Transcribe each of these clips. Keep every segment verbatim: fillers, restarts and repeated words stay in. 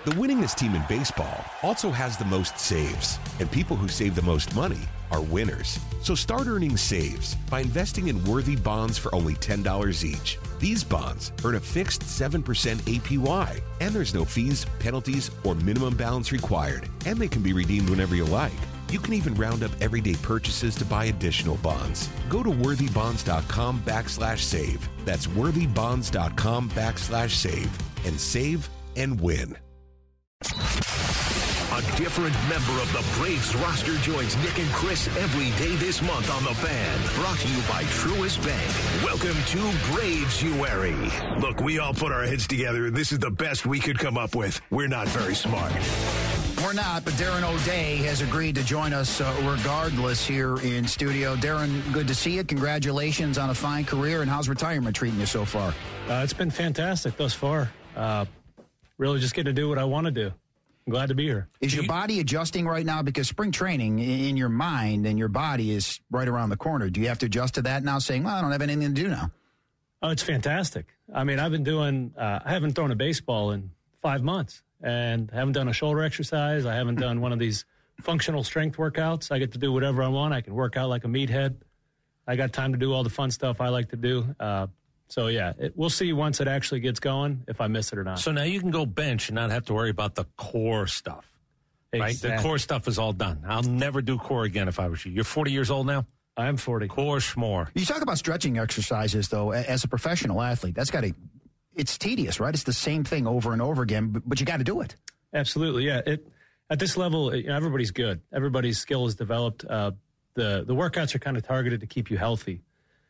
The winningest team in baseball also has the most saves, and people who save the most money are winners. So start earning saves by investing in Worthy bonds for only ten dollars each. These bonds earn a fixed seven percent A P Y, and there's no fees, penalties, or minimum balance required, and they can be redeemed whenever you like. You can even round up everyday purchases to buy additional bonds. Go to worthybonds.com backslash save. That's worthybonds.com backslash save and save and win. A different member of the Braves roster joins Nick and Chris every day this month on The Fan. Brought to you by Truist Bank. Welcome to Braves-uary. Look, we all put our heads together. This is the best we could come up with. We're not very smart. We're not, but Darren O'Day has agreed to join us uh, regardless here in studio. Darren, good to see you. Congratulations on a fine career, and how's retirement treating you so far? Uh, it's been fantastic thus far. Uh, really just getting to do what I want to do. I'm glad to be here. Is your body adjusting right now? Because spring training in your mind and your body is right around the corner. Do you have to adjust to that now, saying, well, I don't have anything to do now? Oh, it's fantastic. I mean, I've been doing, uh, I haven't thrown a baseball in five months and haven't done a shoulder exercise. I haven't done one of these functional strength workouts. I get to do whatever I want. I can work out like a meathead. I got time to do all the fun stuff I like to do. Uh, So, yeah, it, we'll see once it actually gets going if I miss it or not. So now you can go bench and not have to worry about the core stuff, right? Exactly. The core stuff is all done. I'll never do core again if I was you. You're forty years old now? I am forty. Core schmore. You talk about stretching exercises, though, as a professional athlete. That's got to, it's tedious, right? It's the same thing over and over again, but, but you got to do it. Absolutely, yeah. It At this level, you know, everybody's good. Everybody's skill is developed. Uh, the, the workouts are kind of targeted to keep you healthy.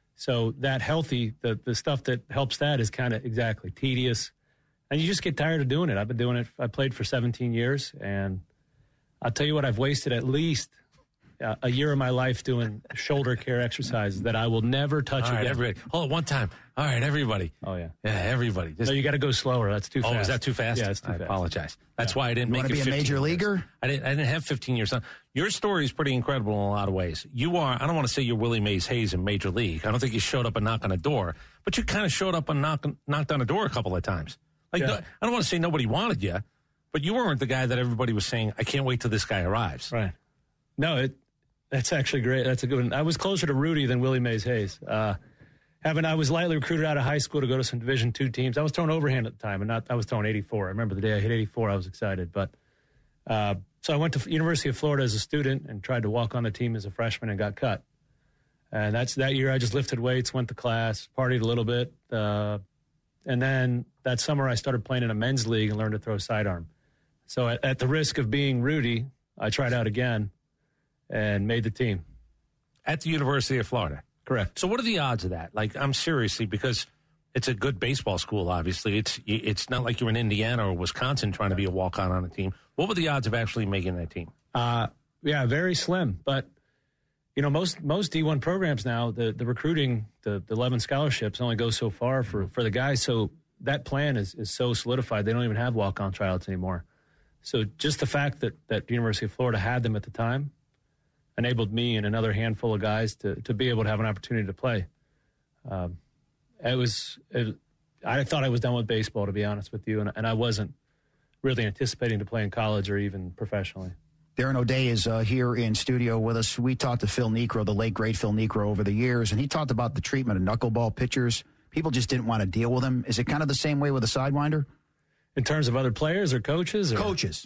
So that healthy, the, the stuff that helps that is kind of exactly tedious. And you just get tired of doing it. I've been doing it. I played for seventeen years. And I'll tell you what, I've wasted at least uh, a year of my life doing shoulder care exercises that I will never touch All right, again. everybody. Hold on, one time. All right, everybody. Oh, yeah. Yeah, everybody. Just, No, you got to go slower. That's too oh, fast. is that too fast? Yeah, it's too I fast. apologize. That's Yeah. why I didn't You make want it to be a fifteen major years. leaguer? I didn't, I didn't have fifteen years. Your story is pretty incredible in a lot of ways. You are, I don't want to say you're Willie Mays Hayes in Major League. I don't think you showed up and knocked on a door, but you kind of showed up and knocked, knocked on a door a couple of times. Like, Yeah. no, I don't want to say nobody wanted you, but you weren't the guy that everybody was saying, I can't wait till this guy arrives. Right. No, it that's actually great. That's a good one. I was closer to Rudy than Willie Mays Hayes. Uh, having I was lightly recruited out of high school to go to some Division two teams. I was throwing overhand at the time, and not I was throwing eighty-four. I remember the day I hit eighty-four. I was excited, but uh, so I went to University of Florida as a student and tried to walk on the team as a freshman and got cut. And that's that year. I just lifted weights, went to class, partied a little bit, uh, and then that summer I started playing in a men's league and learned to throw sidearm. So at, at the risk of being Rudy, I tried out again and made the team. At the University of Florida. Correct. So what are the odds of that? Like, I'm seriously, because it's a good baseball school, obviously. It's it's not like you're in Indiana or Wisconsin trying to be a walk-on on a team. What were the odds of actually making that team? Uh, yeah, very slim. But, you know, most most D one programs now, the, the recruiting, the, the eleven scholarships only go so far for, for the guys. So that plan is, is so solidified, they don't even have walk-on tryouts anymore. So just the fact that, that the University of Florida had them at the time enabled me and another handful of guys to, to be able to have an opportunity to play. Um, it was, it, I thought I was done with baseball, to be honest with you, and, and I wasn't really anticipating to play in college or even professionally. Darren O'Day is uh, here in studio with us. We talked to Phil Niekro, the late, great Phil Niekro, over the years, and he talked about the treatment of knuckleball pitchers. People just didn't want to deal with them. Is it kind of the same way with a sidewinder? In terms of other players or coaches? Or? Coaches.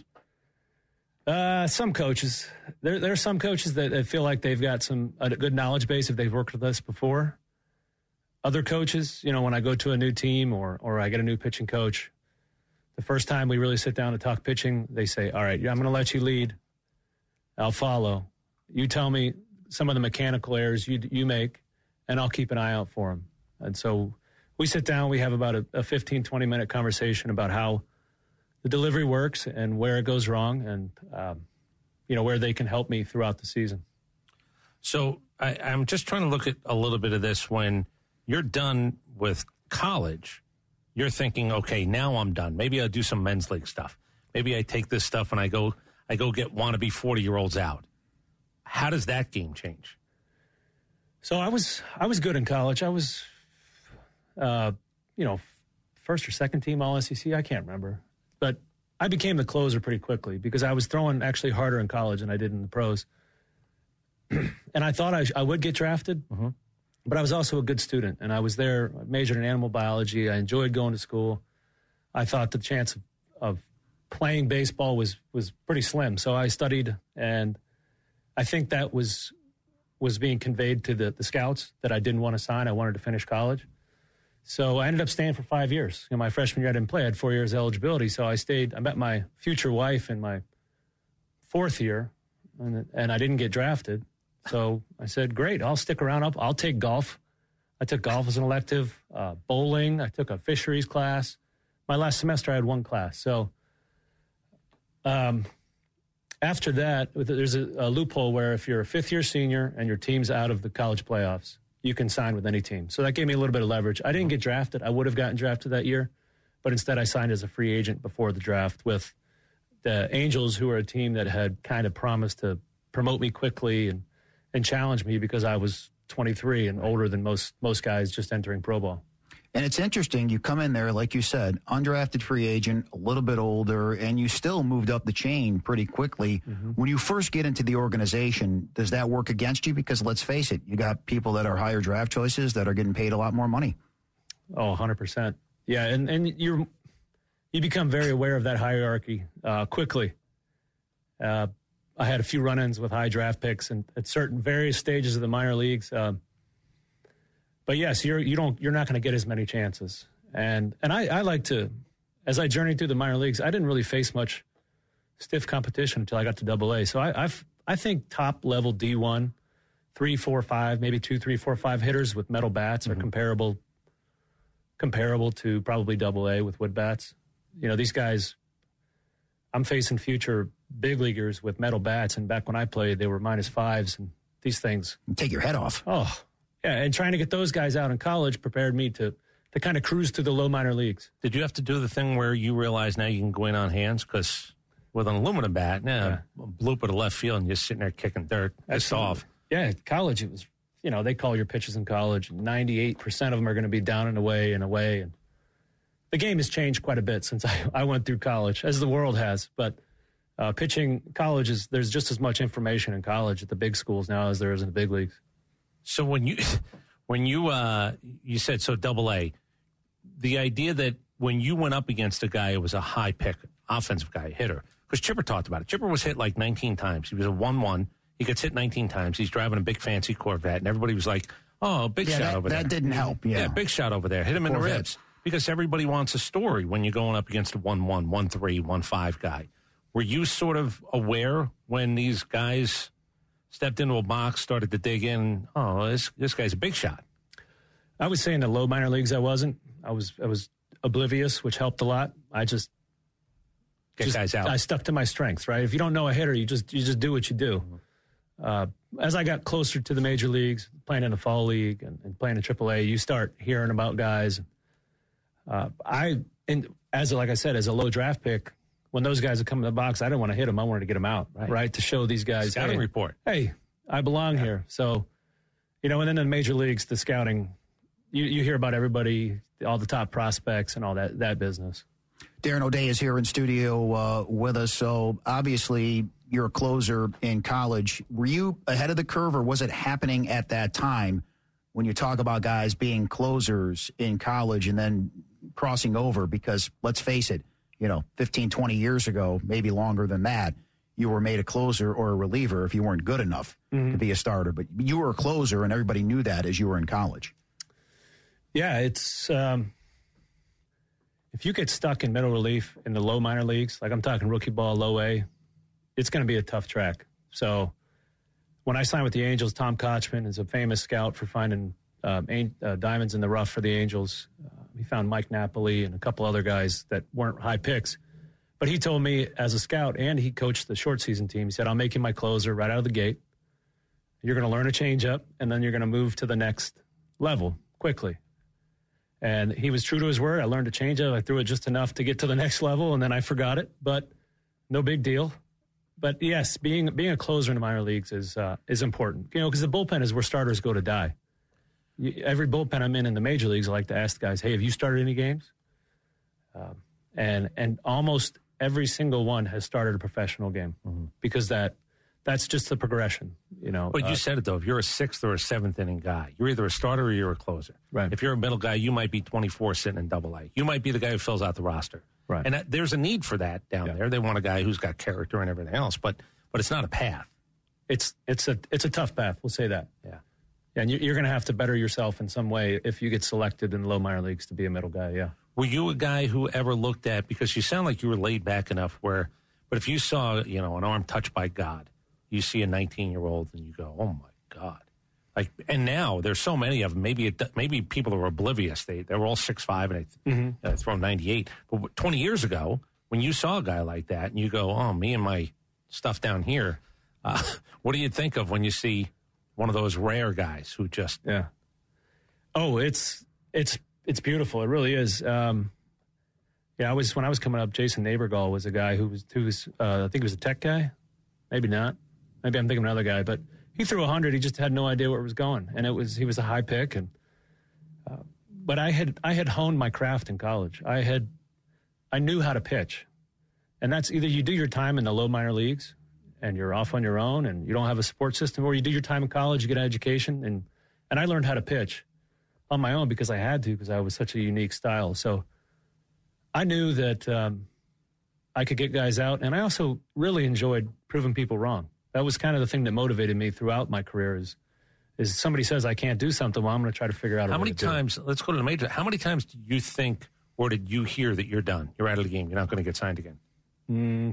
Uh, some coaches. There, there are some coaches that, that feel like they've got some a good knowledge base if they've worked with us before. Other coaches, you know, when I go to a new team or or I get a new pitching coach, the first time we really sit down to talk pitching, they say, all right, I'm going to let you lead. I'll follow. You tell me some of the mechanical errors you you make, and I'll keep an eye out for them. And so we sit down, we have about a, a fifteen, twenty-minute conversation about how the delivery works and where it goes wrong and, um, you know, where they can help me throughout the season. So I, I'm just trying to look at a little bit of this. When you're done with college, you're thinking, okay, now I'm done. Maybe I'll do some men's league stuff. Maybe I take this stuff and I go I go get wannabe forty-year-olds out. How does that game change? So I was I was good in college. I was, uh, you know, first or second team All S E C. I can't remember. But I became the closer pretty quickly because I was throwing actually harder in college than I did in the pros. And I thought I, I would get drafted, mm-hmm. but I was also a good student. And I was there, I majored in animal biology. I enjoyed going to school. I thought the chance of, of playing baseball was, was pretty slim. So I studied, and I think that was was being conveyed to the, the scouts that I didn't want to sign. I wanted to finish college. So I ended up staying for five years. You know, my freshman year I didn't play. I had four years eligibility. So I stayed. I met my future wife in my fourth year, and, and I didn't get drafted. So I said, great, I'll stick around. I'll, I'll take golf. I took golf as an elective, uh, bowling. I took a fisheries class. My last semester I had one class. So um, after that, there's a, a loophole where if you're a fifth-year senior and your team's out of the college playoffs, you can sign with any team. So that gave me a little bit of leverage. I didn't get drafted. I would have gotten drafted that year, but instead I signed as a free agent before the draft with the Angels, who were a team that had kind of promised to promote me quickly and, and challenge me because I was twenty-three and older than most most guys just entering pro ball. And it's interesting, you come in there, like you said, undrafted free agent, a little bit older, and you still moved up the chain pretty quickly. Mm-hmm. When you first get into the organization, does that work against you? Because let's face it, you got people that are higher draft choices that are getting paid a lot more money. Oh, one hundred percent. Yeah, and, and you're, you become very aware of that hierarchy uh, quickly. Uh, I had a few run-ins with high draft picks and at certain various stages of the minor leagues. Uh, But yes, you're you don't you're not going to get as many chances, and and I, I like to, as I journeyed through the minor leagues, I didn't really face much stiff competition until I got to Double A. So I I've, I think top level D one, three, four, five, maybe two, three, four, five hitters with metal bats mm-hmm. are comparable comparable to probably Double A with wood bats. You know, these guys, I'm facing future big leaguers with metal bats, and back when I played, they were minus fives, and these things take your head off. Oh. Yeah, and trying to get those guys out in college prepared me to, to kind of cruise through the low minor leagues. Did you have to do the thing where you realize now you can go in on hands? Because with an aluminum bat, now yeah. a bloop at the left field and you're sitting there kicking dirt. That's off. Yeah, college, it was, you know, they call your pitches in college. ninety-eight percent of them are going to be down and away and away. And the game has changed quite a bit since I, I went through college, as the world has. But uh, pitching college, is there's just as much information in college at the big schools now as there is in the big leagues. So when you, when you, uh, you said so Double A, the idea that when you went up against a guy who was a high pick, offensive guy, hitter, because Chipper talked about it. Chipper was hit like nineteen times. He was a one one. He gets hit nineteen times. He's driving a big fancy Corvette, and everybody was like, "Oh, big yeah, shot that, over there." That didn't help. Yeah. yeah, big shot over there. Hit him Corvette. in the ribs because everybody wants a story when you're going up against a one one, one three, one five guy. Were you sort of aware when these guys stepped into a box, started to dig in? Oh, this this guy's a big shot. I would say in the low minor leagues, I wasn't. I was I was oblivious, which helped a lot. I just get just, guys out. I stuck to my strengths. Right. If you don't know a hitter, you just you just do what you do. Uh, as I got closer to the major leagues, playing in the fall league and, and playing in Triple A, you start hearing about guys. Uh, I and as like I said, as a low draft pick, when those guys would come in the box, I didn't want to hit them. I wanted to get them out, right? right to show these guys, scouting hey, report. Hey, I belong yeah. here. So, you know, and then in the major leagues, the scouting, you, you hear about everybody, all the top prospects and all that that business. Darren O'Day is here in studio uh, with us. So obviously you're a closer in college. Were you ahead of the curve, or was it happening at that time when you talk about guys being closers in college and then crossing over? Because let's face it, you know, fifteen, twenty years ago, maybe longer than that, you were made a closer or a reliever if you weren't good enough mm-hmm. to be a starter. But you were a closer, and everybody knew that as you were in college. Yeah, it's um, if you get stuck in middle relief in the low minor leagues, like I'm talking rookie ball, low A, it's going to be a tough track. So when I signed with the Angels, Tom Kochman is a famous scout for finding uh, uh, diamonds in the rough for the Angels. Uh, he found Mike Napoli and a couple other guys that weren't high picks. But he told me as a scout, and he coached the short season team, he said, I'll make you my closer right out of the gate. You're going to learn a changeup, and then you're going to move to the next level quickly. And he was true to his word. I learned a changeup. I threw it just enough to get to the next level, and then I forgot it. But no big deal. But, yes, being being a closer in the minor leagues is uh, is important. You know, because the bullpen is where starters go to die. You, every bullpen I'm in in the major leagues, I like to ask the guys, hey, have you started any games? Um, and and almost every single one has started a professional game mm-hmm. because that that's just the progression, you know. But uh, you said it, though. If you're a sixth or a seventh inning guy, you're either a starter or you're a closer. Right. If you're a middle guy, you might be twenty-four sitting in double A. You might be the guy who fills out the roster. Right. And that, there's a need for that down yeah. there. They want a guy who's got character and everything else, but but it's not a path. It's it's a it's a tough path. We'll say that. Yeah. yeah and you're going to have to better yourself in some way if you get selected in the low minor leagues to be a middle guy. Yeah. Were you a guy who ever looked at, because you sound like you were laid back enough where, but if you saw, you know, an arm touched by God, you see a nineteen-year-old and you go, oh, my God. Like, and now there's so many of them. Maybe it, maybe people are oblivious. They, they were all six five and they mm-hmm. uh, throw ninety-eight. But twenty years ago, when you saw a guy like that and you go, oh, me and my stuff down here, uh, what do you think of when you see one of those rare guys who just... Yeah. Oh, it's it's it's beautiful. It really is. Um, yeah, I was when I was coming up, Jason Neighborgall was a guy who was, who was uh, I think he was a tech guy. Maybe not. Maybe I'm thinking of another guy, but he threw one hundred. He just had no idea where it was going, and it was he was a high pick. And uh, but I had I had honed my craft in college. I had I knew how to pitch, and that's either you do your time in the low minor leagues, and you're off on your own, and you don't have a support system, or you do your time in college, you get an education, and and I learned how to pitch on my own because I had to, because I was such a unique style. So I knew that um, I could get guys out, and I also really enjoyed proving people wrong. That was kind of the thing that motivated me throughout my career is, is somebody says I can't do something, well, I'm going to try to figure out a How way many to times, do it. let's go to the major, how many times do you think, or did you hear that you're done? You're out of the game. You're not going to get signed again? Mm,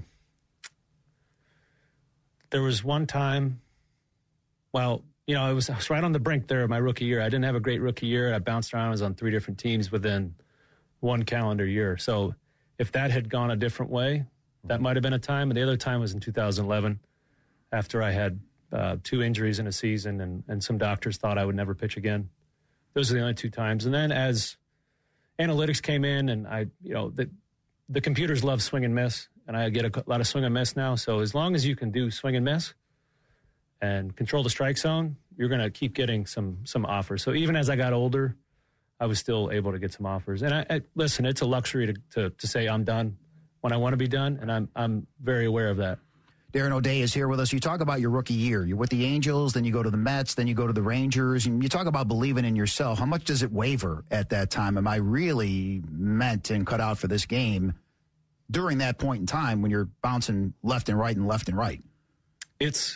there was one time, well, you know, I was, I was right on the brink there of my rookie year. I didn't have a great rookie year. I bounced around. I was on three different teams within one calendar year. So if that had gone a different way, that might have been a time. And the other time was in two thousand eleven. After I had uh, two injuries in a season and, and some doctors thought I would never pitch again. Those are the only two times. And then as analytics came in and I, you know, the, the computers love swing and miss, and I get a lot of swing and miss now. So as long as you can do swing and miss and control the strike zone, you're going to keep getting some some offers. So even as I got older, I was still able to get some offers. And I, I listen, it's a luxury to, to, to say I'm done when I want to be done, and I'm I'm very aware of that. Darren O'Day is here with us. You talk about your rookie year. You're with the Angels, then you go to the Mets, then you go to the Rangers, and you talk about believing in yourself. How much does it waver at that time? Am I really meant and cut out for this game during that point in time when you're bouncing left and right and left and right? It's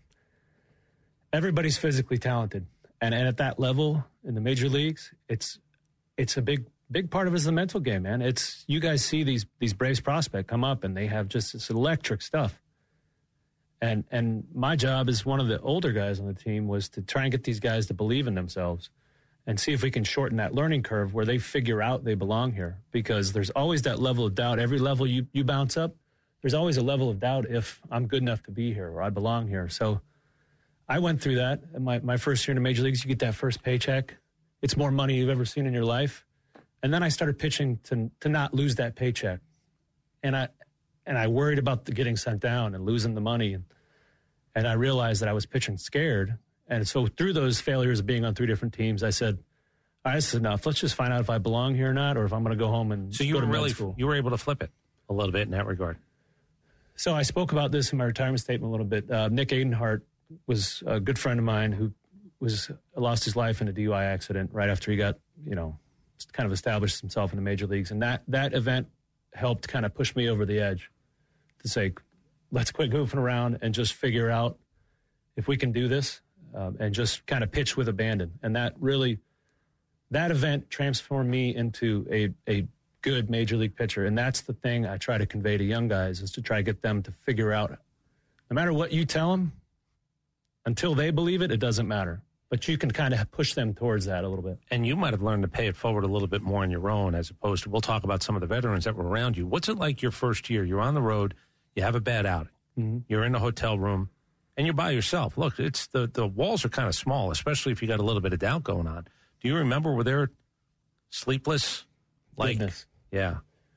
everybody's physically talented, and, and at that level in the major leagues, it's it's a big big part of it is the mental game, man. It's you guys see these these Braves prospects come up and they have just this electric stuff. And and my job as one of the older guys on the team was to try and get these guys to believe in themselves and see if we can shorten that learning curve where they figure out they belong here. Because there's always that level of doubt. Every level you, you bounce up, there's always a level of doubt if I'm good enough to be here or I belong here. So I went through that. In my, my first year in the major leagues, you get that first paycheck. It's more money you've ever seen in your life. And then I started pitching to to not lose that paycheck. And I... And I worried about the getting sent down and losing the money. And, and I realized that I was pitching scared. And so through those failures of being on three different teams, I said, all right, this is enough. Let's just find out if I belong here or not, or if I'm going to go home and so you go were to really, med school. You were able to flip it a little bit in that regard. So I spoke about this in my retirement statement a little bit. Uh, Nick Adenhart was a good friend of mine who was lost his life in a D U I accident right after he got, you know, kind of established himself in the major leagues. And that, that event helped kind of push me over the edge to say, let's quit goofing around and just figure out if we can do this um, and just kind of pitch with abandon. And that really, that event transformed me into a, a good major league pitcher. And that's the thing I try to convey to young guys is to try to get them to figure out, no matter what you tell them, until they believe it, it doesn't matter. But you can kind of push them towards that a little bit. And you might have learned to pay it forward a little bit more on your own as opposed to, we'll talk about some of the veterans that were around you. What's it like your first year? You're on the road, you have a bad outing, mm-hmm. you're in a hotel room, and you're by yourself. Look, it's the, the walls are kind of small, especially if you got a little bit of doubt going on. Do you remember, were there sleepless? Like, Goodness. Yeah.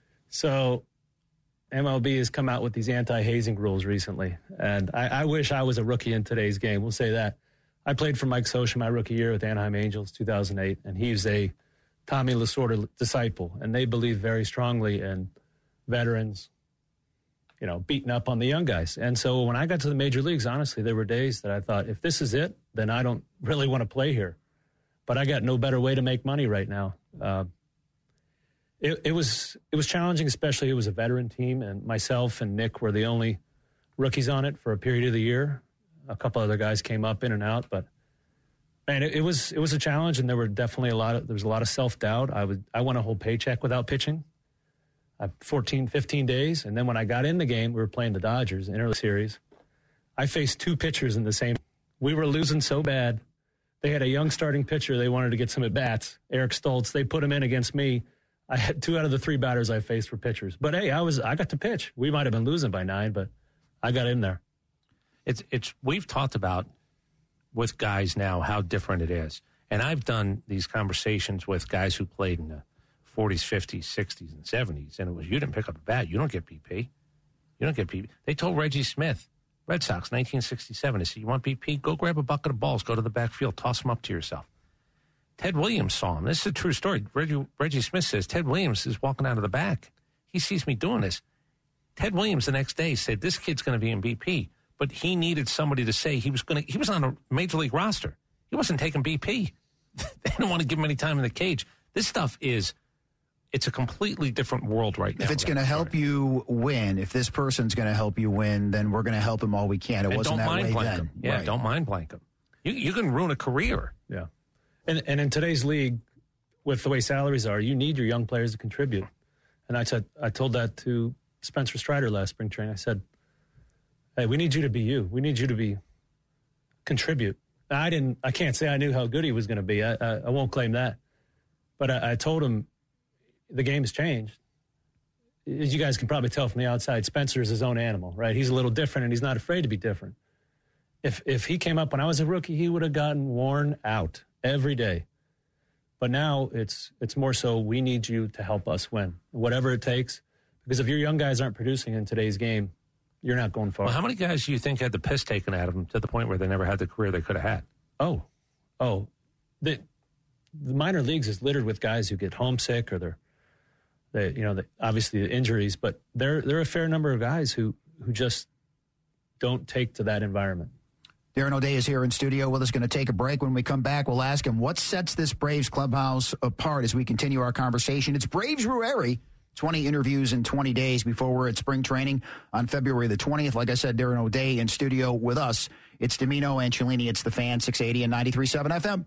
So M L B has come out with these anti-hazing rules recently, and I, I wish I was a rookie in today's game. We'll say that. I played for Mike Scioscia my rookie year with Anaheim Angels, two thousand eight, and he's a Tommy Lasorda disciple, and they believe very strongly in veterans, you know, beating up on the young guys. And so when I got to the major leagues, honestly, there were days that I thought, if this is it, then I don't really want to play here. But I got no better way to make money right now. Uh, it, it was it was challenging, especially it was a veteran team, and myself and Nick were the only rookies on it for a period of the year. A couple other guys came up in and out, but man, it, it was it was a challenge, and there were definitely a lot of there was a lot of self-doubt. I would I won a whole paycheck without pitching. Uh, fourteen, fifteen days, and then when I got in the game, we were playing the Dodgers, Inter Series. I faced two pitchers in the same. We were losing so bad. They had a young starting pitcher. They wanted to get some at-bats. Eric Stoltz. They put him in against me. I had two out of the three batters I faced were pitchers. But, hey, I was I got to pitch. We might have been losing by nine, but I got in there. It's it's we've talked about with guys now how different it is. And I've done these conversations with guys who played in the forties, fifties, sixties, and seventies, and it was, you didn't pick up a bat, you don't get B P. You don't get B P. They told Reggie Smith, Red Sox, nineteen sixty-seven, they said, you want B P? Go grab a bucket of balls, go to the backfield, toss them up to yourself. Ted Williams saw him. This is a true story. Reggie, Reggie Smith says, Ted Williams is walking out of the back. He sees me doing this. Ted Williams the next day said, this kid's going to be in B P, but he needed somebody to say he was going to, he was on a major league roster. He wasn't taking B P. They didn't want to give him any time in the cage. This stuff is, it's a completely different world right now. If it's going to help you win, if this person's going to help you win, then we're going to help him all we can. It and wasn't don't that mind way blank then. Him. Yeah, right. don't mind blank him. You, you can ruin a career. Yeah. And, and in today's league, with the way salaries are, you need your young players to contribute. And I said, I told that to Spencer Strider last spring training. I said, hey, we need you to be you. We need you to be contribute. Now, I didn't, I can't say I knew how good he was going to be. I, I, I won't claim that. But I, I told him, the game has changed. As you guys can probably tell from the outside, Spencer is his own animal, right? He's a little different, and he's not afraid to be different. If if he came up when I was a rookie, he would have gotten worn out every day. But now it's it's more so we need you to help us win, whatever it takes. Because if your young guys aren't producing in today's game, you're not going far. Well, how many guys do you think had the piss taken out of them to the point where they never had the career they could have had? Oh, oh, the the minor leagues is littered with guys who get homesick or they're They, you know, the, obviously the injuries, but there there are a fair number of guys who, who just don't take to that environment. Darren O'Day is here in studio with us. Going to take a break. When we come back, we'll ask him what sets this Braves clubhouse apart as we continue our conversation. It's Braves Rueri, twenty interviews in twenty days before we're at spring training on February the twentieth. Like I said, Darren O'Day in studio with us. It's Domino and Cellini. It's the Fan, six eighty and ninety-three point seven F M.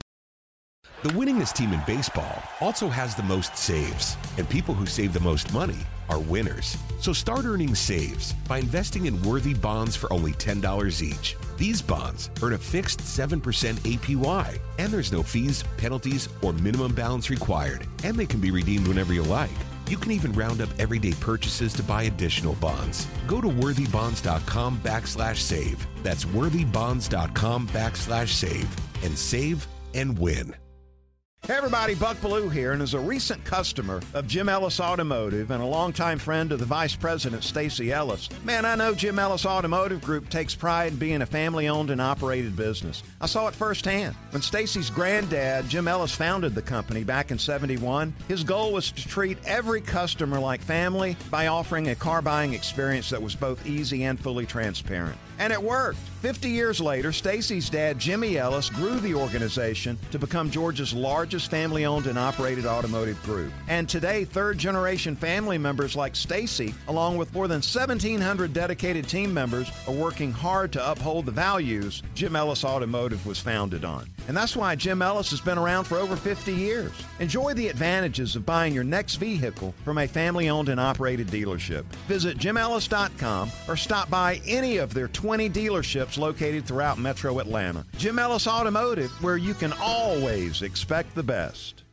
The winningest team in baseball also has the most saves, and people who save the most money are winners. So start earning saves by investing in worthy bonds for only ten dollars each. These bonds earn a fixed seven percent A P Y, and there's no fees, penalties, or minimum balance required, and they can be redeemed whenever you like. You can even round up everyday purchases to buy additional bonds. Go to worthybonds.com backslash save. That's worthybonds.com backslash save, and save and win. Hey everybody, Buck Bellew here, and as a recent customer of Jim Ellis Automotive and a longtime friend of the Vice President, Stacy Ellis, man, I know Jim Ellis Automotive Group takes pride in being a family-owned and operated business. I saw it firsthand. When Stacy's granddad, Jim Ellis, founded the company back in seventy-one, his goal was to treat every customer like family by offering a car-buying experience that was both easy and fully transparent. And it worked. Fifty years later, Stacy's dad, Jimmy Ellis, grew the organization to become Georgia's largest family-owned and operated automotive group. And today, third-generation family members like Stacy, along with more than seventeen hundred dedicated team members, are working hard to uphold the values Jim Ellis Automotive was founded on. And that's why Jim Ellis has been around for over fifty years. Enjoy the advantages of buying your next vehicle from a family-owned and operated dealership. Visit jim ellis dot com or stop by any of their twenty dealerships located throughout Metro Atlanta. Jim Ellis Automotive, where you can always expect the best.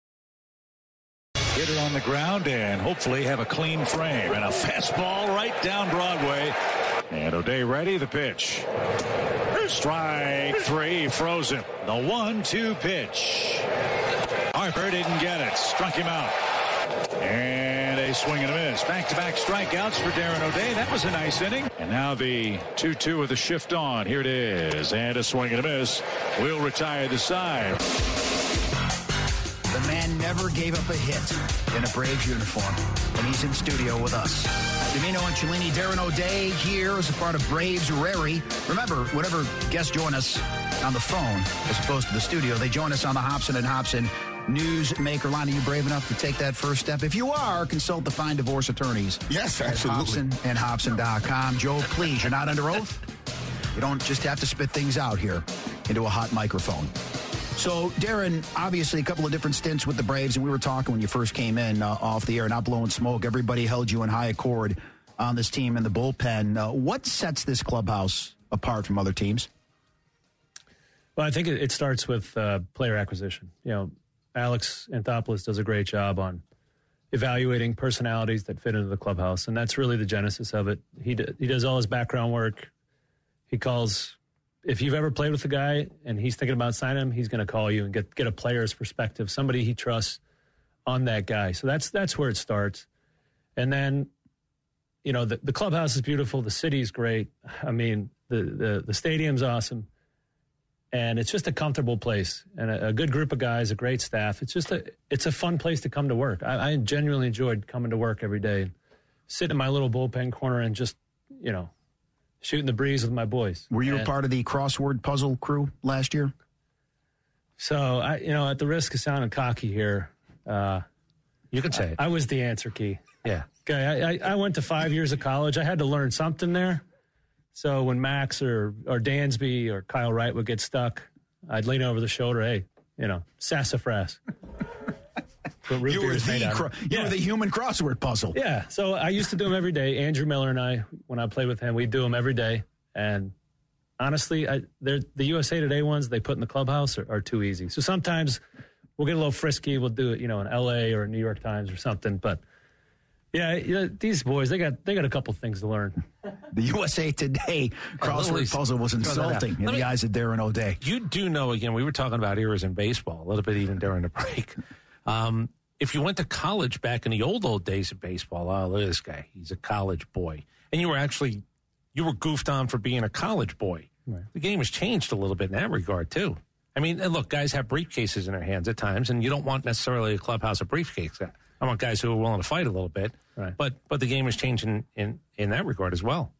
Get it on the ground and hopefully have a clean frame. And a fastball right down Broadway. And O'Day ready, the pitch. Strike three, frozen. The one two pitch. Harper didn't get it, struck him out. And a swing and a miss. Back-to-back strikeouts for Darren O'Day. That was a nice inning. And now the two two with the shift on. Here it is. And a swing and a miss. Will retire the side. The man never gave up a hit in a Braves uniform, and he's in studio with us. Domino and Cellini, Darren O'Day here as a part of Braves Rary. Remember, whenever guests join us on the phone as opposed to the studio, they join us on the Hobson and Hobson Newsmaker line. Are you brave enough to take that first step? If you are, consult the Fine Divorce Attorneys. Yes, at absolutely. Hobson and Hobson dot com. Joe, please, you're not under oath. You don't just have to spit things out here into a hot microphone. So, Darren, obviously a couple of different stints with the Braves, and we were talking when you first came in uh, off the air, not blowing smoke. Everybody held you in high accord on this team in the bullpen. Uh, what sets this clubhouse apart from other teams? Well, I think it, it starts with uh, player acquisition. You know, Alex Anthopoulos does a great job on evaluating personalities that fit into the clubhouse, and that's really the genesis of it. He d- he does all his background work. He calls. If you've ever played with a guy and he's thinking about signing him, he's going to call you and get get a player's perspective, somebody he trusts on that guy. So that's that's where it starts. And then, you know, the, the clubhouse is beautiful. The city's great. I mean, the, the, the stadium's awesome. And it's just a comfortable place and a, a good group of guys, a great staff. It's just a it's a fun place to come to work. I, I genuinely enjoyed coming to work every day, sitting in my little bullpen corner and just, you know, shooting the breeze with my boys. Were you and, a part of the crossword puzzle crew last year? So, I, you know, at the risk of sounding cocky here, uh, you can say it. I, I was the answer key. Yeah. Okay, I, I, I went to five years of college. I had to learn something there. So when Max or, or Dansby or Kyle Wright would get stuck, I'd lean over the shoulder, hey, you know, sassafras. You were, the cro- you yeah. were the human crossword puzzle. Yeah, so I used to do them every day. Andrew Miller and I, when I played with him, we'd do them every day. And honestly, I, the U S A Today ones they put in the clubhouse are, are too easy. So sometimes we'll get a little frisky. We'll do it, you know, in L A or New York Times or something. But yeah, yeah these boys, they got they got a couple things to learn. The U S A Today crossword puzzle was insulting in the eyes of Darren O'Day. You do know, again, we were talking about eras in baseball a little bit even during the break. Um, if you went to college back in the old, old days of baseball, oh, look at this guy. He's a college boy. And you were actually, you were goofed on for being a college boy. Right. The game has changed a little bit in that regard, too. I mean, look, guys have briefcases in their hands at times, and you don't want necessarily a clubhouse a briefcase. I want guys who are willing to fight a little bit. Right. But but the game is changing in, in that regard as well.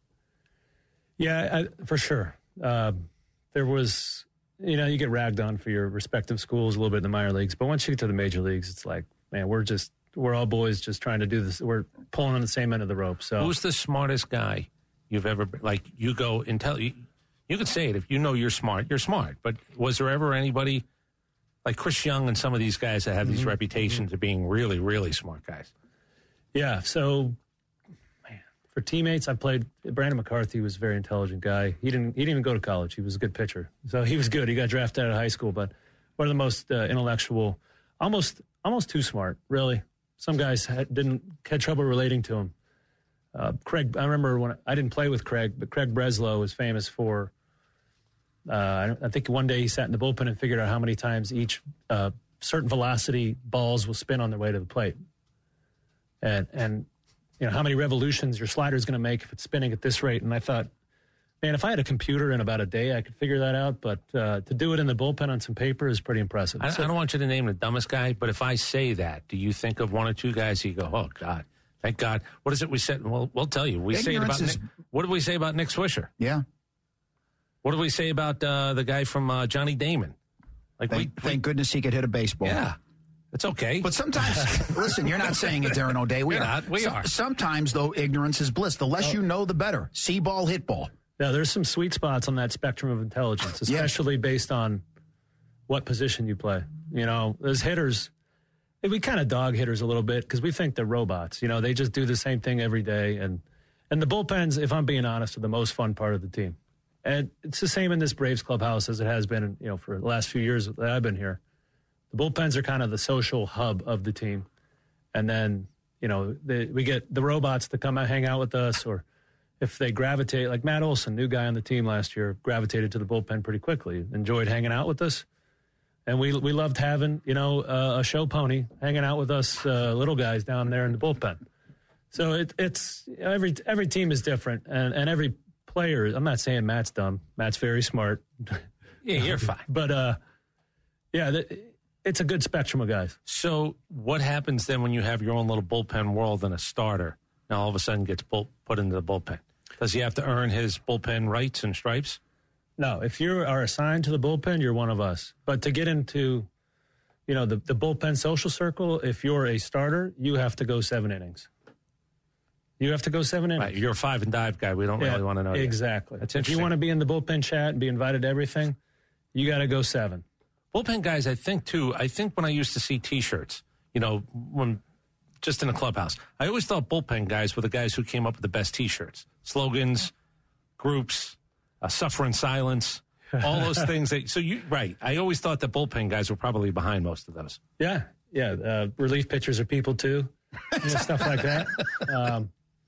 Yeah, I, for sure. Uh, there was, you know, you get ragged on for your respective schools a little bit in the minor leagues. But once you get to the major leagues, it's like, man, we're just, we're all boys just trying to do this. We're pulling on the same end of the rope. So, who's the smartest guy you've ever, like, you go and tell, you, you could say it. If you know you're smart, you're smart. But was there ever anybody like Chris Young and some of these guys that have these mm-hmm. reputations mm-hmm. of being really, really smart guys? Yeah. So, man, for teammates, I played, Brandon McCarthy was a very intelligent guy. He didn't, he didn't even go to college. He was a good pitcher. So he was good. He got drafted out of high school, but one of the most uh, intellectual, almost, almost too smart, really. Some guys had, didn't had trouble relating to him. Uh, Craig, I remember when I didn't play with Craig, but Craig Breslow was famous for. Uh, I think one day he sat in the bullpen and figured out how many times each uh, certain velocity balls will spin on their way to the plate, and and you know how many revolutions your slider is going to make if it's spinning at this rate. And I thought, man, if I had a computer in about a day, I could figure that out. But uh, to do it in the bullpen on some paper is pretty impressive. I, so, I don't want you to name the dumbest guy, but if I say that, do you think of one or two guys you go, oh, God, thank God. What is it we said? Well, we'll tell you. We say it about is, Nick, what did we say about Nick Swisher? Yeah. What did we say about uh, the guy from uh, Johnny Damon? Like, thank, we, we, thank goodness he could hit a baseball. Yeah. It's okay. But sometimes, listen, you're not saying it, Darren O'Day. We We're are. not. We so, are. Sometimes, though, ignorance is bliss. The less oh. you know, the better. See ball, hit ball. Yeah, there's some sweet spots on that spectrum of intelligence, especially yeah. based on what position you play. You know, as hitters, we kind of dog hitters a little bit because we think they're robots. You know, they just do the same thing every day. And, and the bullpens, if I'm being honest, are the most fun part of the team. And it's the same in this Braves clubhouse as it has been, you know, for the last few years that I've been here. The bullpens are kind of the social hub of the team. And then, you know, they, we get the robots to come and hang out with us, or if they gravitate, like Matt Olson, new guy on the team last year, gravitated to the bullpen pretty quickly, enjoyed hanging out with us. And we we loved having, you know, uh, a show pony hanging out with us uh, little guys down there in the bullpen. So it, it's every every team is different, and, and every player. I'm not saying Matt's dumb. Matt's very smart. Yeah, you're fine. But uh, yeah, the, it's a good spectrum of guys. So what happens then when you have your own little bullpen world and a starter? now all of a sudden gets bull, put into the bullpen? Does he have to earn his bullpen rights and stripes? No, if you are assigned to the bullpen, you're one of us. But to get into, you know, the, the bullpen social circle, if you're a starter, you have to go seven innings. You have to go seven innings. Right, you're a five and dive guy. We don't yeah, really want to know. Exactly. That's if you want to be in the bullpen chat and be invited to everything, you got to go seven. Bullpen guys, I think, too, I think when I used to see T-shirts, you know, when just in a clubhouse, I always thought bullpen guys were the guys who came up with the best T-shirts. Slogans, groups, uh, suffer in silence, all those things. That, so, you right, I always thought that bullpen guys were probably behind most of those. Yeah, yeah. Uh, relief pitchers are people, too. You know, stuff like that. Um,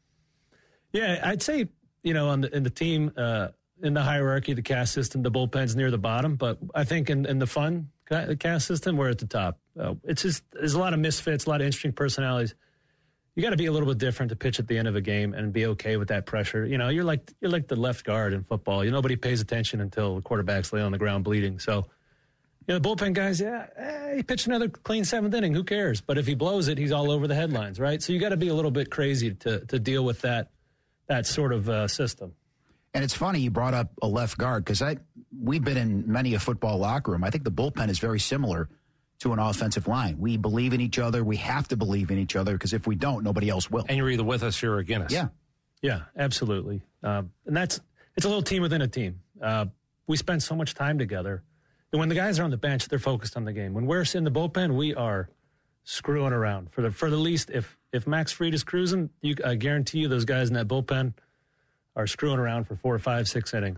yeah, I'd say, you know, on the, in the team, uh, in the hierarchy, the cast system, the bullpen's near the bottom. But I think in, in the fun cast system, we're at the top. Uh, it's just, there's a lot of misfits, a lot of interesting personalities. You got to be a little bit different to pitch at the end of a game and be okay with that pressure. You know, you're like you're like the left guard in football. You know, nobody pays attention until the quarterback's lay on the ground bleeding. So, you know, the bullpen guys, yeah, eh, he pitched another clean seventh inning. Who cares? But if he blows it, he's all over the headlines, right? So you got to be a little bit crazy to to deal with that that sort of uh, system. And it's funny you brought up a left guard because I we've been in many a football locker room. I think the bullpen is very similar to an offensive line. We believe in each other. We have to believe in each other because if we don't, nobody else will. And you're either with us or you're against us. Yeah. Yeah, absolutely. Um, and that's it's a little team within a team. Uh, we spend so much time together. And when the guys are on the bench, they're focused on the game. When we're in the bullpen, we are screwing around. For the for the least, if if Max Fried is cruising, you, I guarantee you those guys in that bullpen are screwing around for four, five, six innings.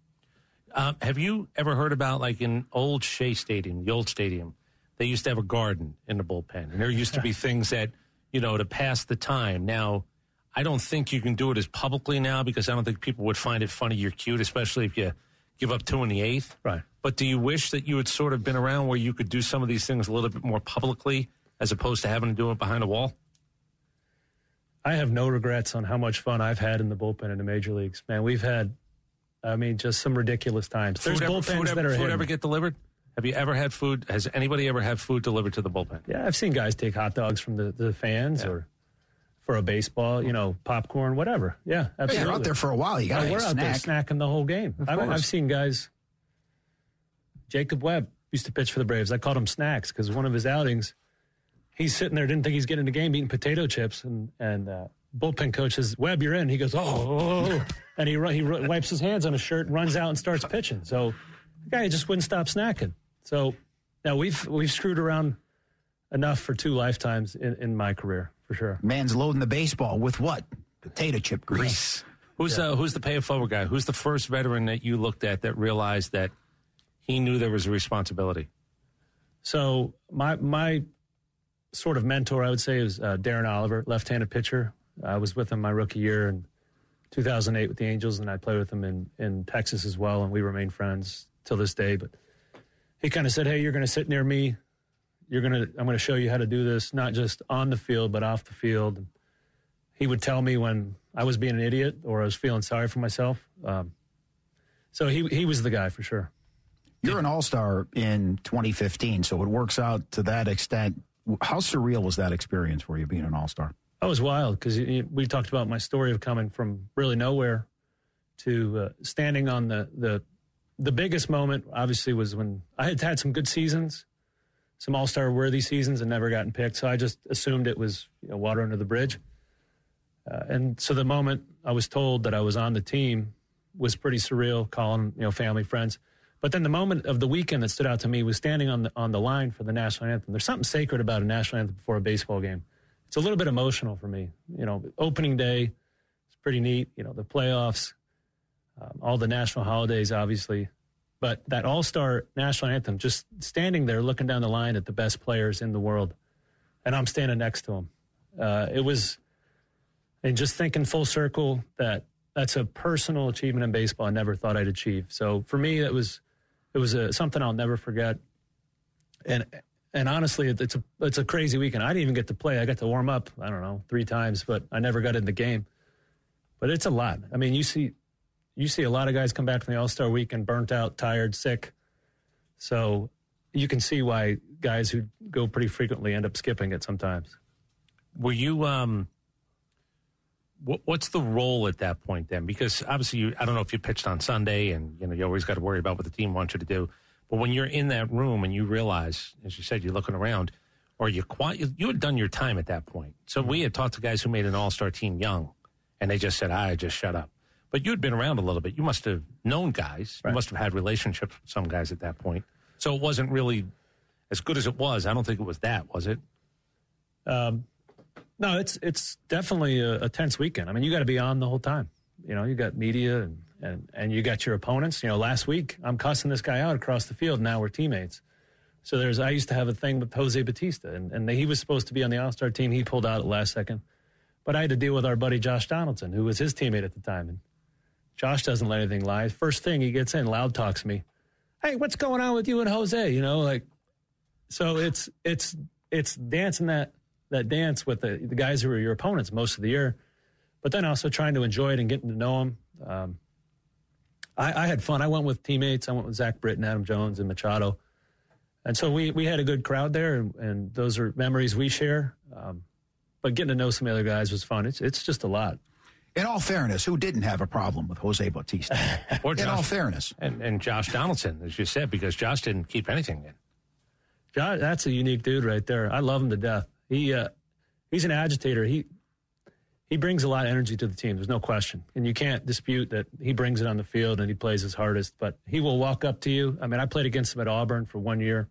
Um, have you ever heard about, like, in old Shea Stadium, the old stadium, they used to have a garden in the bullpen. And there used to be things that, you know, to pass the time. Now, I don't think you can do it as publicly now because I don't think people would find it funny you're cute, especially if you give up two in the eighth. Right. But do you wish that you had sort of been around where you could do some of these things a little bit more publicly as opposed to having to do it behind a wall? I have no regrets on how much fun I've had in the bullpen in the major leagues. Man, we've had, I mean, just some ridiculous times. There's food bullpens ever, food that ever, are food hidden. ever get delivered? Have you ever had food? Has anybody ever had food delivered to the bullpen? Yeah, I've seen guys take hot dogs from the, the fans yeah. or for a baseball, you know, popcorn, whatever. Yeah, absolutely. Yeah, you're out there for a while. You got to yeah, We're out snack. there snacking the whole game. I've, I've seen guys. Jacob Webb used to pitch for the Braves. I called him Snacks because one of his outings, he's sitting there, didn't think he's getting the game, eating potato chips, and and uh, bullpen coach says, Webb, you're in. He goes, oh, oh, oh. and he he wipes his hands on his shirt and runs out and starts pitching. So the guy just wouldn't stop snacking. So now we've we've screwed around enough for two lifetimes in, in my career, for sure. Man's loading the baseball with what? Potato chip grease. Who's yeah. uh, who's the pay it forward guy? Who's the first veteran that you looked at that realized that he knew there was a responsibility? So my my sort of mentor, I would say, is uh, Darren Oliver, left-handed pitcher. I was with him my rookie year in two thousand eight with the Angels, and I played with him in, in Texas as well, and we remain friends till this day. But he kind of said, hey, you're going to sit near me. You're going to, I'm going to show you how to do this, not just on the field, but off the field. And he would tell me when I was being an idiot or I was feeling sorry for myself. Um, so he he was the guy for sure. You're an all-star in twenty fifteen, so it works out to that extent. How surreal was that experience for you being an all-star? That was wild because we talked about my story of coming from really nowhere to uh, standing on the, the the biggest moment, obviously, was when I had had some good seasons, some all-star worthy seasons, and never gotten picked. So I just assumed it was, you know, water under the bridge. Uh, and so the moment I was told that I was on the team was pretty surreal, calling, you know, family, friends. But then the moment of the weekend that stood out to me was standing on the on the line for the national anthem. There's something sacred about a national anthem before a baseball game. It's a little bit emotional for me. You know, opening day, it's pretty neat. You know, the playoffs, um, all the national holidays, obviously. But that all-star national anthem, just standing there looking down the line at the best players in the world, and I'm standing next to them. Uh, it was, and just thinking full circle that that's a personal achievement in baseball I never thought I'd achieve. So for me, that was, it was a, something I'll never forget. And and honestly, it's a it's a crazy weekend. I didn't even get to play. I got to warm up, I don't know, three times, but I never got in the game. But it's a lot. I mean, you see you see a lot of guys come back from the All-Star weekend burnt out, tired, sick. So you can see why guys who go pretty frequently end up skipping it sometimes. Were you um, what, what's the role at that point then? Because obviously, you, I don't know if you pitched on Sunday, and you know you always got to worry about what the team wants you to do. But when you're in that room and you realize, as you said, you're looking around, or you're quiet, you, you had done your time at that point. So we had talked to guys who made an all-star team young, and they just said, "I just shut up." But you had been around a little bit. You must have known guys. Right. You must have had relationships with some guys at that point. So it wasn't really as good as it was. I don't think it was that, was it? Um, no, it's it's definitely a, a tense weekend. I mean, you got to be on the whole time. You know, you got media and, and, and you got your opponents. You know, last week I'm cussing this guy out across the field. Now we're teammates. So there's I used to have a thing with Jose Bautista, and, and he was supposed to be on the All-Star team. He pulled out at the last second. But I had to deal with our buddy Josh Donaldson, who was his teammate at the time. And Josh doesn't let anything lie. First thing he gets in, loud talks me. Hey, what's going on with you and Jose? You know, like, so it's it's it's dancing that that dance with the, the guys who are your opponents most of the year, but then also trying to enjoy it and getting to know them. Um, I, I had fun. I went with teammates. I went with Zach Britton, Adam Jones, and Machado. And so we, we had a good crowd there, and, and those are memories we share. Um, but getting to know some other guys was fun. It's it's just a lot. In all fairness, who didn't have a problem with Jose Bautista? or Josh, in all fairness. And, and Josh Donaldson, as you said, because Josh didn't keep anything in. Josh, that's a unique dude right there. I love him to death. He uh, He's an agitator. He he brings a lot of energy to the team. There's no question. And you can't dispute that he brings it on the field and he plays his hardest. But he will walk up to you. I mean, I played against him at Auburn for one year.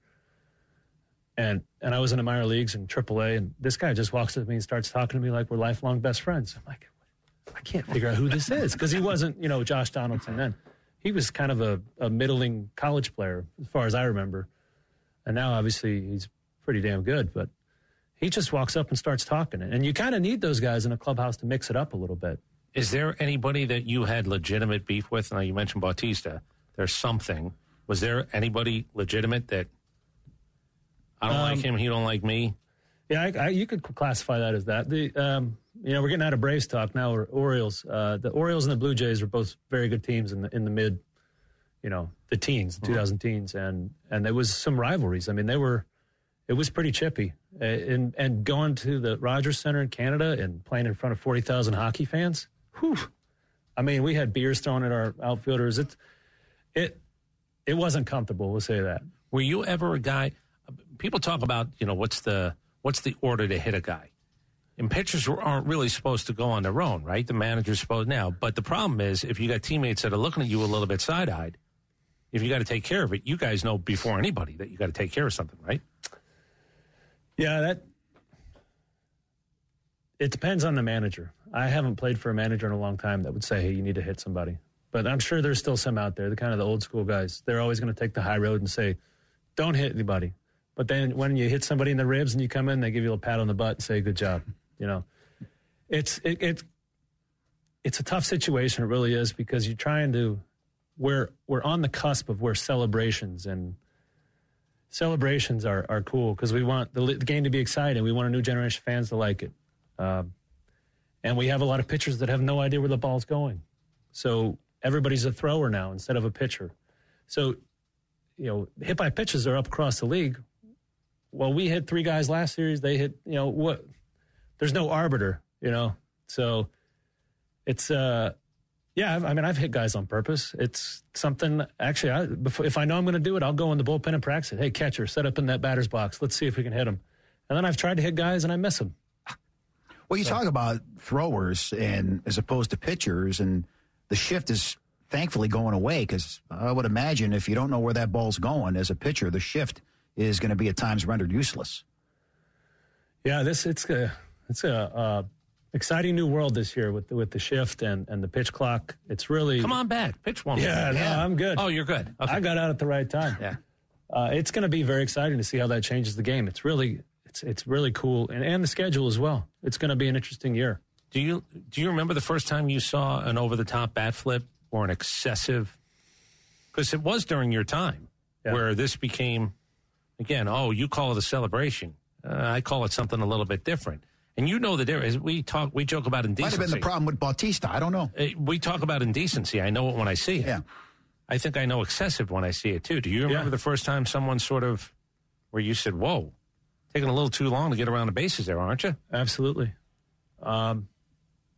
And and I was in the minor leagues in triple A. And this guy just walks up to me and starts talking to me like we're lifelong best friends. I'm like, I can't figure out who this is. Because he wasn't, you know, Josh Donaldson then. He was kind of a, a middling college player as far as I remember. And now, obviously, he's pretty damn good. But he just walks up and starts talking. And you kind of need those guys in a clubhouse to mix it up a little bit. Is there anybody that you had legitimate beef with? Now, you mentioned Bautista. There's something. Was there anybody legitimate that I don't um, like him, he don't like me? Yeah, I, I, you could classify that as that. The um, you know, we're getting out of Braves talk now. We're Orioles. Uh, the Orioles and the Blue Jays are both very good teams in the in the mid, you know, the teens, the two thousand teens, and and there was some rivalries. I mean, they were, it was pretty chippy. Uh, and and going to the Rogers Center in Canada and playing in front of forty thousand hockey fans. Whew. I mean, we had beers thrown at our outfielders. It it it wasn't comfortable. We'll say that. Were you ever a guy? People talk about, you know, what's the what's the order to hit a guy? And pitchers aren't really supposed to go on their own, right? The manager's supposed now. But the problem is, if you got teammates that are looking at you a little bit side-eyed, if you got to take care of it, you guys know before anybody that you got to take care of something, right? Yeah, that it depends on the manager. I haven't played for a manager in a long time that would say, hey, you need to hit somebody. But I'm sure there's still some out there, the kind of the old school guys. They're always going to take the high road and say, don't hit anybody. But then when you hit somebody in the ribs and you come in, they give you a pat on the butt and say, good job. You know, it's it, it it's a tough situation. It really is, because you're trying to we're we're on the cusp of where celebrations and celebrations are, are cool, because we want the, the game to be exciting. We want a new generation of fans to like it. Um, and we have a lot of pitchers that have no idea where the ball's going. So everybody's a thrower now instead of a pitcher. So, you know, hit by pitches are up across the league. Well, we hit three guys last series. They hit, you know, what? There's no arbiter, you know. So it's, uh, yeah, I mean, I've hit guys on purpose. It's something, actually, I, before, if I know I'm going to do it, I'll go in the bullpen and practice it. Hey, catcher, set up in that batter's box. Let's see if we can hit him. And then I've tried to hit guys and I miss them. Well, you so. talk about throwers and as opposed to pitchers, and the shift is thankfully going away, because I would imagine if you don't know where that ball's going as a pitcher, the shift is going to be at times rendered useless. Yeah, this it's a it's a uh, exciting new world this year with the, with the shift and, and the pitch clock. It's really come on back, pitch one. Yeah, no, yeah. I'm good. Oh, you're good. Okay. I got out at the right time. Yeah, uh, it's going to be very exciting to see how that changes the game. It's really it's it's really cool, and, and the schedule as well. It's going to be an interesting year. Do you do you remember the first time you saw an over the top bat flip or an excessive? Because it was during your time yeah. where this became. Again, oh, you call it a celebration. Uh, I call it something a little bit different. And you know the difference. We talk, we joke about indecency. Might have been the problem with Bautista. I don't know. Uh, we talk about indecency. I know it when I see it. Yeah. I think I know excessive when I see it, too. Do you remember yeah. the first time someone sort of, where you said, whoa, taking a little too long to get around the bases there, aren't you? Absolutely. Um,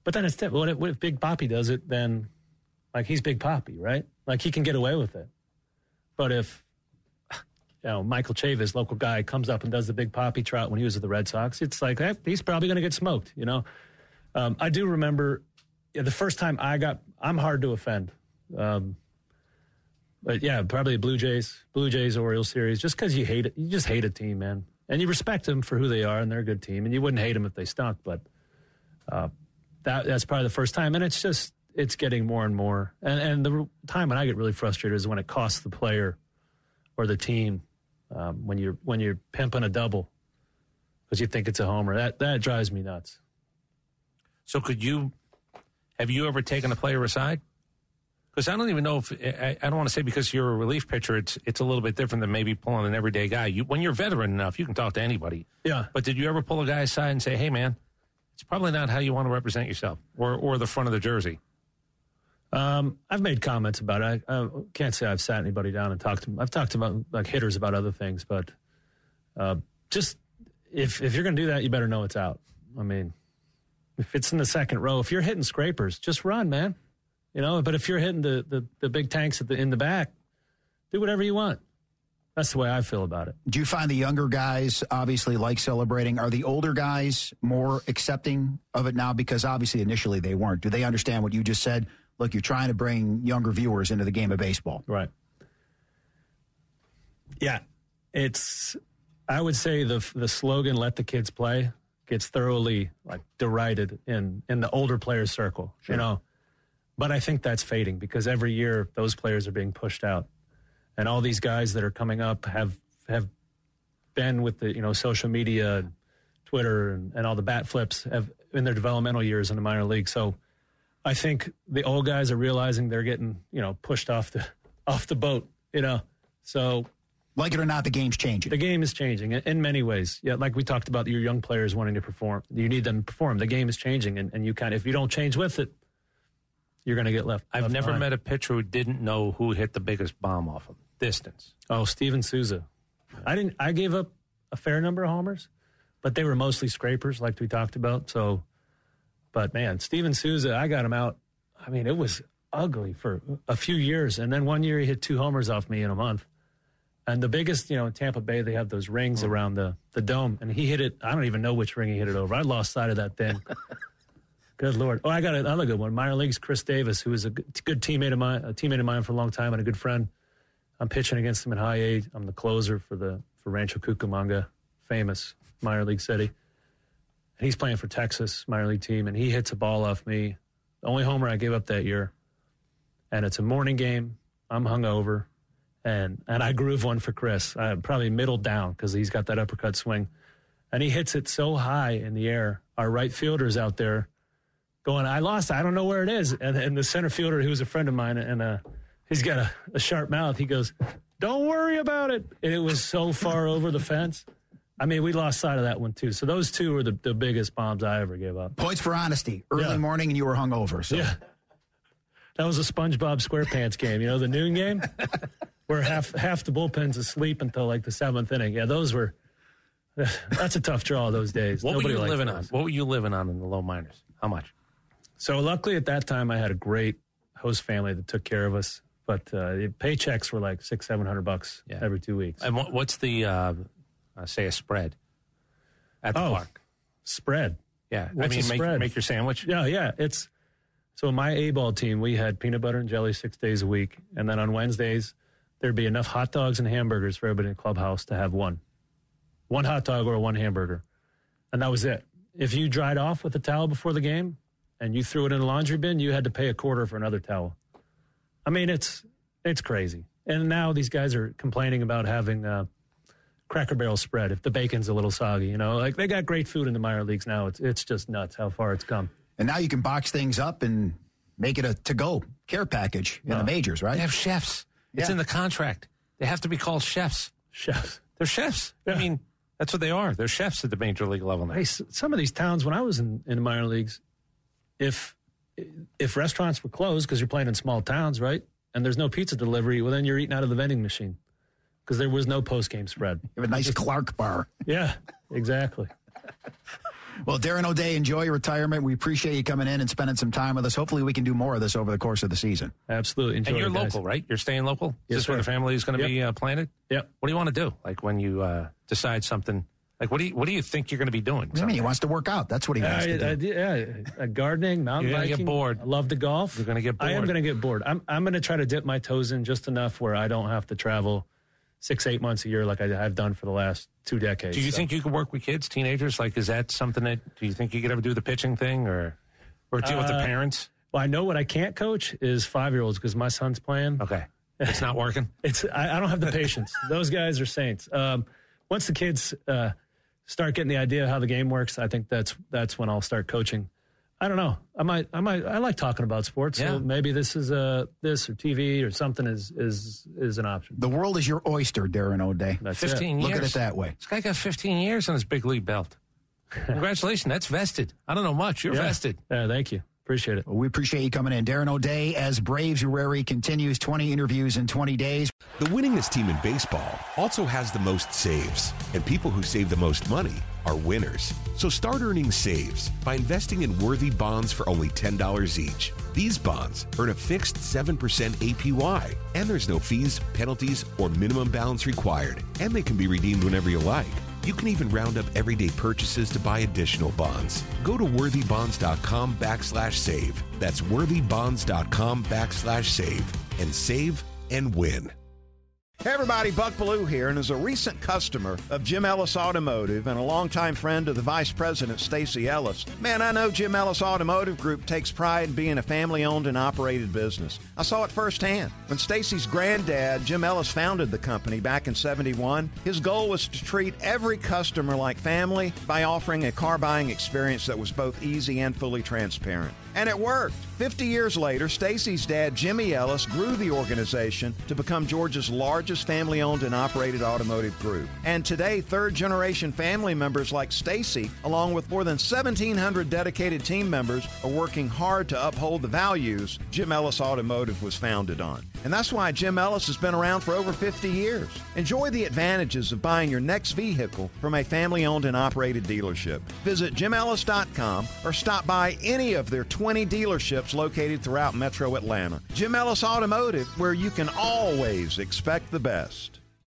But then it's different. What if, what if Big Papi does it? Then, like, he's Big Papi, right? Like, he can get away with it. But if, you know, Michael Chavis, local guy, comes up and does the Big Papi trot when he was with the Red Sox, it's like, eh, he's probably going to get smoked, you know? Um, I do remember yeah, the first time I got, I'm hard to offend. Um, but, yeah, probably Blue Jays, Blue Jays, Orioles series, just because you hate it. You just hate a team, man. And you respect them for who they are, and they're a good team. And you wouldn't hate them if they stunk, but uh, that that's probably the first time. And it's just, it's getting more and more. And, and the time when I get really frustrated is when it costs the player or the team um, when you're when you're pimping a double because you think it's a homer. That that drives me nuts. So could you, have you ever taken a player aside? Because I don't even know if, I, I don't want to say because you're a relief pitcher, it's it's a little bit different than maybe pulling an everyday guy. You, when you're veteran enough, you can talk to anybody. Yeah. But did you ever pull a guy aside and say, hey, man, it's probably not how you want to represent yourself or, or the front of the jersey? Um, I've made comments about it. I, I can't say I've sat anybody down and talked to them. I've talked about like hitters about other things, but uh, just if if you're going to do that, you better know it's out. I mean, if it's in the second row, if you're hitting scrapers, just run, man. You know, but if you're hitting the, the, the big tanks at the in the back, do whatever you want. That's the way I feel about it. Do you find the younger guys obviously like celebrating? Are the older guys more accepting of it now? Because obviously initially they weren't. Do they understand what you just said? Look, you're trying to bring younger viewers into the game of baseball. Right. Yeah. It's, I would say the the slogan, let the kids play, gets thoroughly like derided in, in the older players circle, sure. You know. But I think that's fading because every year those players are being pushed out. And all these guys that are coming up have have been with the, you know, social media, Twitter, and, and all the bat flips have in their developmental years in the minor league. So I think the old guys are realizing they're getting, you know, pushed off the off the boat, you know. So like it or not, the game's changing. The game is changing in many ways. Yeah, like we talked about your young players wanting to perform. You need them to perform. The game is changing, and, and you kind of, if you don't change with it, you're going to get left. I've left never behind. met a pitcher who didn't know who hit the biggest bomb off him. Distance. Oh, Steven Souza. I didn't. I gave up a fair number of homers, but they were mostly scrapers, like we talked about. So, but man, Steven Souza, I got him out. I mean, it was ugly for a few years, and then one year he hit two homers off me in a month. And the biggest, you know, in Tampa Bay, they have those rings mm-hmm. around the the dome, and he hit it. I don't even know which ring he hit it over. I lost sight of that thing. Good Lord. Oh, I got another good one. Minor leagues, Chris Davis, who is a good, good teammate of mine, a teammate of mine for a long time and a good friend. I'm pitching against him in high A. I'm the closer for the for Rancho Cucamonga, famous minor league city. And he's playing for Texas, minor league team, and he hits a ball off me. The only homer I gave up that year. And it's a morning game. I'm hungover. And and I groove one for Chris. I probably middle down because he's got that uppercut swing. And he hits it so high in the air. Our right fielder's out there going, I lost. I don't know where it is. And, and the center fielder, who's a friend of mine, and uh, he's got a, a sharp mouth. He goes, don't worry about it. And it was so far over the fence. I mean, we lost sight of that one, too. So those two were the, the biggest bombs I ever gave up. Points for honesty. Early yeah. morning and you were hungover. So. Yeah. That was a SpongeBob SquarePants game, you know, the noon game, where half half the bullpen's asleep until like the seventh inning. Yeah, those were, that's a tough draw those days. What Nobody were you living those. on? What were you living on in the low minors? How much? So luckily at that time I had a great host family that took care of us, but uh, the paychecks were like six, seven hundred bucks yeah. every two weeks. And what, what's the uh, uh, say a spread at the oh, park? Spread. Yeah, what's I mean a make, spread? make your sandwich. Yeah, yeah. It's so my A-ball team. We had peanut butter and jelly six days a week, and then on Wednesdays there'd be enough hot dogs and hamburgers for everybody in the clubhouse to have one, one hot dog or one hamburger, and that was it. If you dried off with a towel before the game and you threw it in a laundry bin, you had to pay a quarter for another towel. I mean, it's it's crazy. And now these guys are complaining about having uh, Cracker Barrel spread if the bacon's a little soggy. You know, like they got great food in the minor leagues now. It's it's just nuts how far it's come. And now you can box things up and make it a to-go care package in uh, the majors, right? They have chefs. It's yeah. in the contract. They have to be called chefs. Chefs. They're chefs. Yeah. I mean, that's what they are. They're chefs at the major league level now. Hey, some of these towns, when I was in, in the minor leagues, if if restaurants were closed because you're playing in small towns, right, and there's no pizza delivery, well, then you're eating out of the vending machine because there was no post-game spread. You have a nice Clark bar. Yeah, exactly. Well, Darren O'Day, enjoy your retirement. We appreciate you coming in and spending some time with us. Hopefully we can do more of this over the course of the season. Absolutely. Enjoy and you're it, guys. local, right? You're staying local? Is Yes, this where sir. the family is going to Yep. be uh, planted? Yep. What do you want to do? Like when you uh, decide something, like what do you what do you think you're going to be doing? What do you mean? He wants to work out. That's what he wants I, to I, do. yeah, uh, gardening, mountain You're gonna biking. get bored. I love to golf. You're gonna get I am bored. going to get bored. I'm I'm going to try to dip my toes in just enough where I don't have to travel six, eight months a year like I have done for the last two decades. Do you So, think you could work with kids, teenagers? Like, is that something that, do you think you could ever do the pitching thing or, or deal with the Uh, parents? Well, I know what I can't coach is five-year-olds because my son's playing. Okay. It's not working? It's I, I don't have the patience. Those guys are saints. Um, once the kids uh, start getting the idea of how the game works, I think that's that's when I'll start coaching. I don't know. I might. I might. I like talking about sports. Yeah. So maybe this is a this or T V or something is is is an option. The world is your oyster, Darren O'Day. That's fifteen it. years. Look at it that way. This guy got fifteen years on his big league belt. Congratulations. That's vested. I don't know much. You're Yeah. vested. Yeah, thank you. Appreciate it. Well, we appreciate you coming in. Darren O'Day, as Braves-Uary continues twenty interviews in twenty days. The winningest team in baseball also has the most saves, and people who save the most money are winners. So start earning saves by investing in worthy bonds for only ten dollars each. These bonds earn a fixed seven percent A P Y, and there's no fees, penalties, or minimum balance required, and they can be redeemed whenever you like. You can even round up everyday purchases to buy additional bonds. Go to worthybonds.com backslash save. That's worthybonds.com backslash save and save and win. Hey everybody, Buck Bellew here, and as a recent customer of Jim Ellis Automotive and a longtime friend of the Vice President, Stacy Ellis, man, I know Jim Ellis Automotive Group takes pride in being a family-owned and operated business. I saw it firsthand. When Stacy's granddad, Jim Ellis, founded the company back in seventy-one, his goal was to treat every customer like family by offering a car buying experience that was both easy and fully transparent. And it worked. fifty years later, Stacy's dad, Jimmy Ellis, grew the organization to become Georgia's largest family-owned and operated automotive group. And today, third-generation family members like Stacy, along with more than seventeen hundred dedicated team members, are working hard to uphold the values Jim Ellis Automotive was founded on. And that's why Jim Ellis has been around for over fifty years. Enjoy the advantages of buying your next vehicle from a family-owned and operated dealership. Visit jim ellis dot com or stop by any of their twenty dealerships located throughout Metro Atlanta. Jim Ellis Automotive, where you can always expect the best.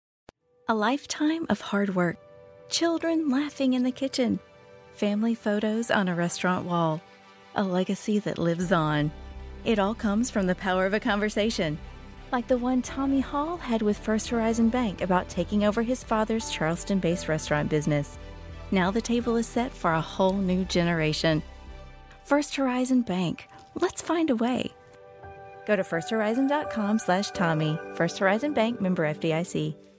A lifetime of hard work, children laughing in the kitchen, family photos on a restaurant wall, a legacy that lives on. It all comes from the power of a conversation, like the one Tommy Hall had with First Horizon Bank about taking over his father's Charleston-based restaurant business. Now the table is set for a whole new generation. First Horizon Bank. Let's find a way. Go to first horizon dot com slash Tommy. First Horizon Bank, member F D I C.